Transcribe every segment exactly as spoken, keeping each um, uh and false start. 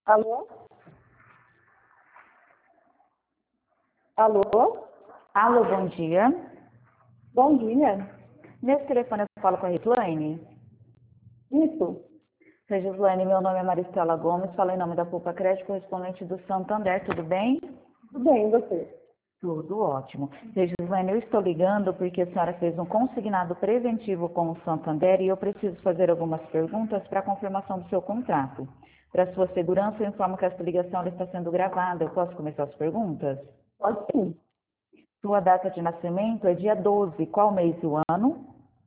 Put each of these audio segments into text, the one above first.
Alô? Alô? Alô, bom dia. Bom dia. Nesse telefone eu falo com a Gislaine. Isso. Gislaine, meu nome é Maristela Gomes, falo em nome da Poupa Crédito, correspondente do Santander, tudo bem? Tudo bem, e você? Tudo ótimo. Gislaine, eu estou ligando porque a senhora fez um consignado preventivo com o Santander e eu preciso fazer algumas perguntas para a confirmação do seu contrato. Para sua segurança, eu informo que essa ligação ela está sendo gravada. Eu posso começar as perguntas? Pode sim. Sua data de nascimento é dia doze, qual mês e o ano?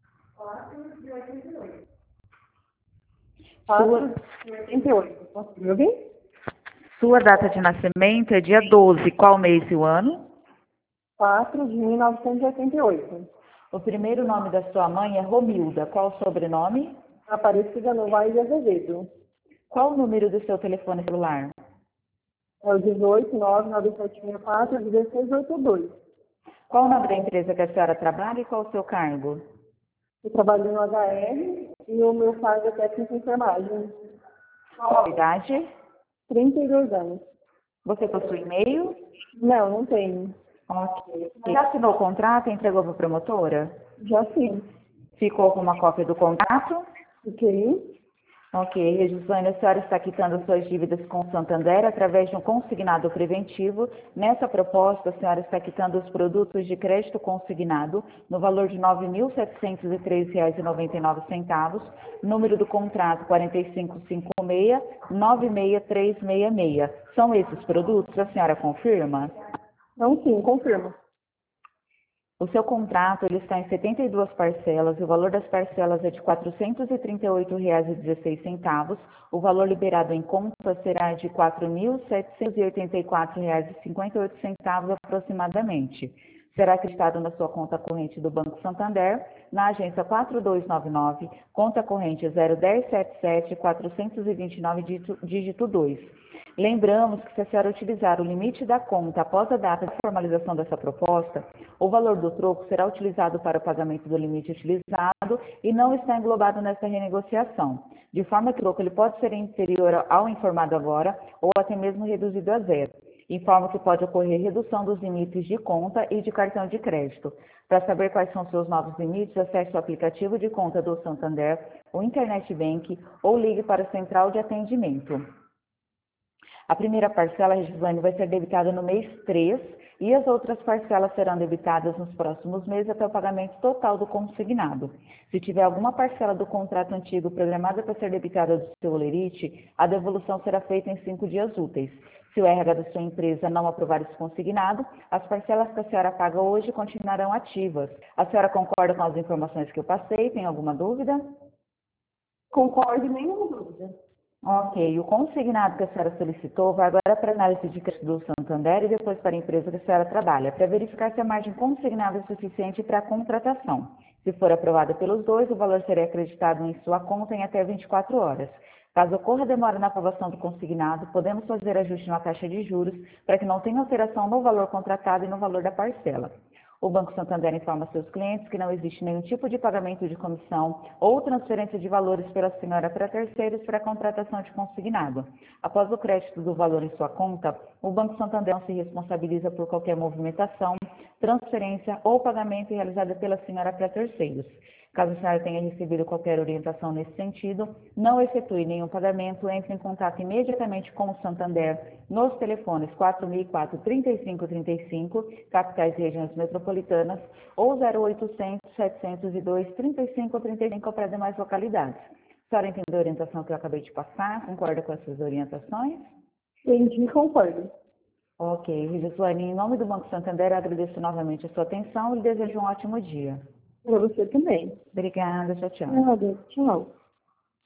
quatro de oitenta e oito. Posso me ouvir? Sua data de nascimento é dia doze, qual mês e o ano? quatro de mil novecentos e oitenta e oito. O primeiro nome da sua mãe é Romilda, qual o sobrenome? Aparecida Novaes de Azevedo. Qual o número do seu telefone celular? É o dezoito, nove nove sete seis quatro, dezesseis oitenta e dois. Qual o nome da empresa que a senhora trabalha e qual o seu cargo? Eu trabalho no H R e o meu cargo é técnico em enfermagem. Qual a idade? trinta e dois anos. Você possui e-mail? Não, não tenho. Ok. Já assinou o contrato e entregou para a promotora? Já sim. Ficou com uma cópia do contrato? Ok. Ok, Regislane, a senhora está quitando suas dívidas com o Santander através de um consignado preventivo. Nessa proposta, a senhora está quitando os produtos de crédito consignado no valor de nove mil setecentos e treze reais e noventa e nove centavos, número do contrato quatro cinco cinco seis, nove seis três seis seis. São esses produtos? A senhora confirma? Não, sim, confirmo. O seu contrato ele está em setenta e duas parcelas e o valor das parcelas é de quatrocentos e trinta e oito reais e dezesseis centavos. O valor liberado em conta será de quatro mil setecentos e oitenta e quatro reais e cinquenta e oito centavos aproximadamente. Será acreditado na sua conta corrente do Banco Santander, na agência quatro dois nove nove, conta corrente zero um zero sete sete quatro dois nove, dígito, dígito dois. Lembramos que se a senhora utilizar o limite da conta após a data de formalização dessa proposta, o valor do troco será utilizado para o pagamento do limite utilizado e não está englobado nessa renegociação, de forma que o troco ele pode ser inferior ao informado agora ou até mesmo reduzido a zero. Informo que pode ocorrer redução dos limites de conta e de cartão de crédito. Para saber quais são seus novos limites, acesse o aplicativo de conta do Santander, o Internet Bank ou ligue para a central de atendimento. A primeira parcela, Regislane, vai ser debitada no mês três e as outras parcelas serão debitadas nos próximos meses até o pagamento total do consignado. Se tiver alguma parcela do contrato antigo programada para ser debitada do seu holerite, a devolução será feita em cinco dias úteis. Se o R H da sua empresa não aprovar esse consignado, as parcelas que a senhora paga hoje continuarão ativas. A senhora concorda com as informações que eu passei? Tem alguma dúvida? Concordo, nenhuma dúvida. Ok, o consignado que a senhora solicitou vai agora para a análise de crédito do Santander e depois para a empresa que a senhora trabalha, para verificar se a margem consignada é suficiente para a contratação. Se for aprovada pelos dois, o valor será acreditado em sua conta em até vinte e quatro horas. Caso ocorra demora na aprovação do consignado, podemos fazer ajuste na taxa de juros para que não tenha alteração no valor contratado e no valor da parcela. O Banco Santander informa seus clientes que não existe nenhum tipo de pagamento de comissão ou transferência de valores pela senhora para terceiros para a contratação de consignado. Após o crédito do valor em sua conta, o Banco Santander não se responsabiliza por qualquer movimentação, transferência ou pagamento realizada pela senhora para terceiros. Caso a senhora tenha recebido qualquer orientação nesse sentido, não efetue nenhum pagamento, entre em contato imediatamente com o Santander nos telefones quatro mil e quatro, trinta e cinco trinta e cinco, capitais e regiões metropolitanas, ou zero oitocentos, setecentos e dois, trinta e cinco trinta e cinco para demais localidades. A senhora entendeu a orientação que eu acabei de passar? Concorda com essas orientações? Entendi, concordo. Ok, Gislaine, em nome do Banco Santander, eu agradeço novamente a sua atenção e desejo um ótimo dia. Para você também. Obrigada, tchau, tchau. Nada, tchau.